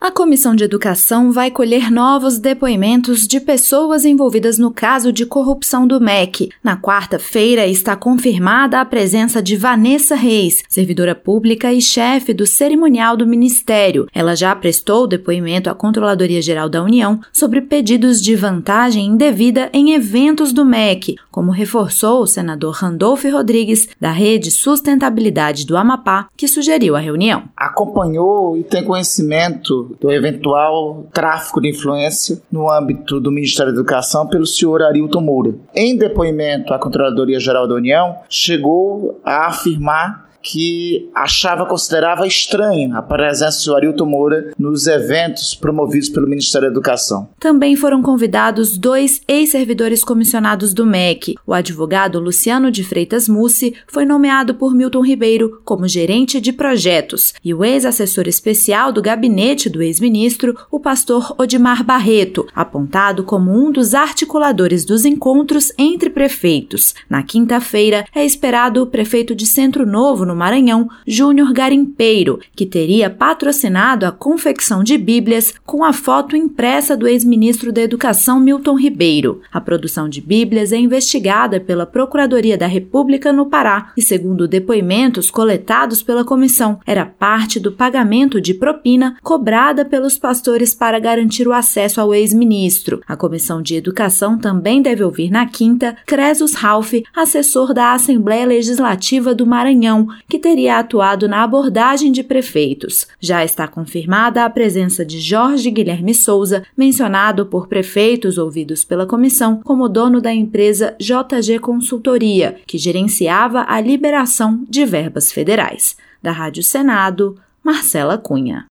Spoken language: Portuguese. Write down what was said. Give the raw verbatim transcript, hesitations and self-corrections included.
A Comissão de Educação vai colher novos depoimentos de pessoas envolvidas no caso de corrupção do M E C. Na quarta-feira está confirmada a presença de Vanessa Reis, servidora pública e chefe do cerimonial do Ministério. Ela já prestou depoimento à Controladoria Geral da União sobre pedidos de vantagem indevida em eventos do M E C, como reforçou o senador Randolph Rodrigues, da Rede Sustentabilidade do Amapá, que sugeriu a reunião. Acompanhou e tem conhecimento do eventual tráfico de influência no âmbito do Ministério da Educação pelo senhor Arilton Moura. Em depoimento à Controladoria Geral da União, chegou a afirmar que achava, considerava estranho a presença do senhor Arilton Moura nos eventos promovidos pelo Ministério da Educação. Também foram convidados dois ex-servidores comissionados do M E C. O advogado Luciano de Freitas Mussi foi nomeado por Milton Ribeiro como gerente de projetos e o ex-assessor especial do gabinete do ex-ministro, o pastor Odimar Barreto, apontado como um dos articuladores dos encontros entre prefeitos. Na quinta-feira, é esperado o prefeito de Centro Novo, no Maranhão, Júnior Garimpeiro, que teria patrocinado a confecção de bíblias com a foto impressa do ex-ministro da Educação Milton Ribeiro. A produção de bíblias é investigada pela Procuradoria da República no Pará e, segundo depoimentos coletados pela comissão, era parte do pagamento de propina cobrada pelos pastores para garantir o acesso ao ex-ministro. A Comissão de Educação também deve ouvir na quinta Cresus Ralph, assessor da Assembleia Legislativa do Maranhão, que teria atuado na abordagem de prefeitos. Já está confirmada a presença de Jorge Guilherme Souza, mencionado por prefeitos ouvidos pela comissão como dono da empresa J G Consultoria, que gerenciava a liberação de verbas federais. Da Rádio Senado, Marcela Cunha.